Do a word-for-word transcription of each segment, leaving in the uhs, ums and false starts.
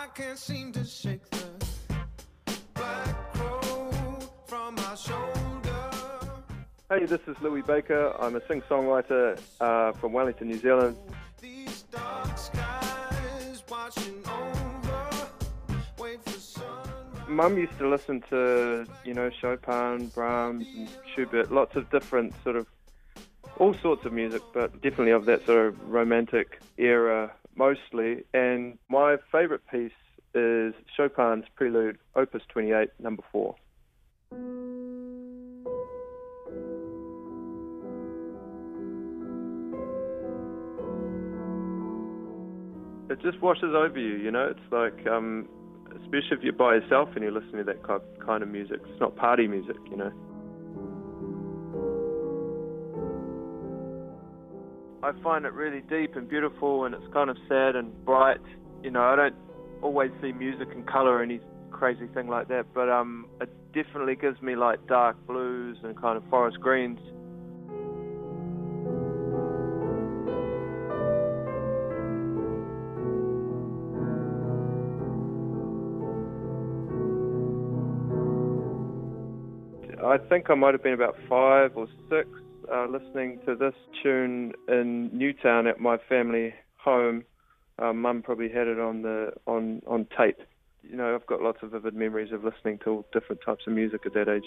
I can't seem to shake the black crow from my shoulder. Hey, this is Louis Baker. I'm a sing-songwriter uh, from Wellington, New Zealand. These dark skies watching over, wait for sunrise. Mum used to listen to, you know, Chopin, Brahms and Schubert, lots of different sort of, all sorts of music, but definitely of that sort of romantic era mostly. And my favourite piece is Chopin's Prelude, Opus twenty-eight, number four. It just washes over you, you know. It's like, um, especially if you're by yourself and you're listening to that kind of music. It's not party music, you know. I find it really deep and beautiful, and it's kind of sad and bright. You know, I don't always see music in colour or any crazy thing like that, but um, it definitely gives me like dark blues and kind of forest greens. I think I might have been about five or six uh, listening to this tune in Newtown at my family home. Uh, Mum probably had it on the on, on tape. You know, I've got lots of vivid memories of listening to all different types of music at that age.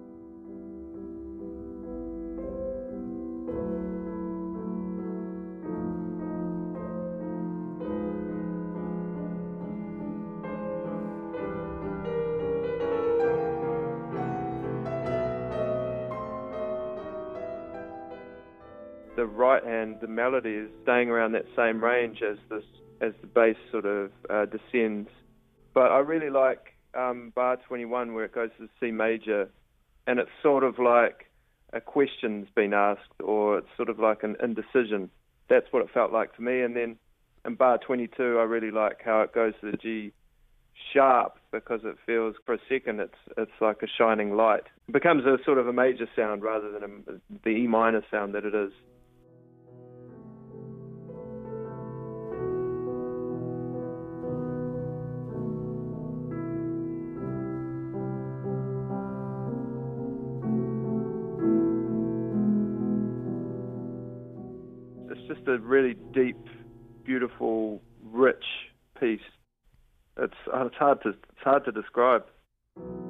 The right hand, the melody is staying around that same range as this, as the bass sort of uh, descends. But I really like um, bar twenty-one, where it goes to C major, and it's sort of like a question's been asked, or it's sort of like an indecision. That's what it felt like to me. And then in bar twenty-two, I really like how it goes to the G sharp, because it feels, for a second, it's it's like a shining light. It becomes a sort of a major sound rather than a, the E minor sound that it is. It's just a really deep, beautiful, rich piece. It's it's hard to it's hard to describe.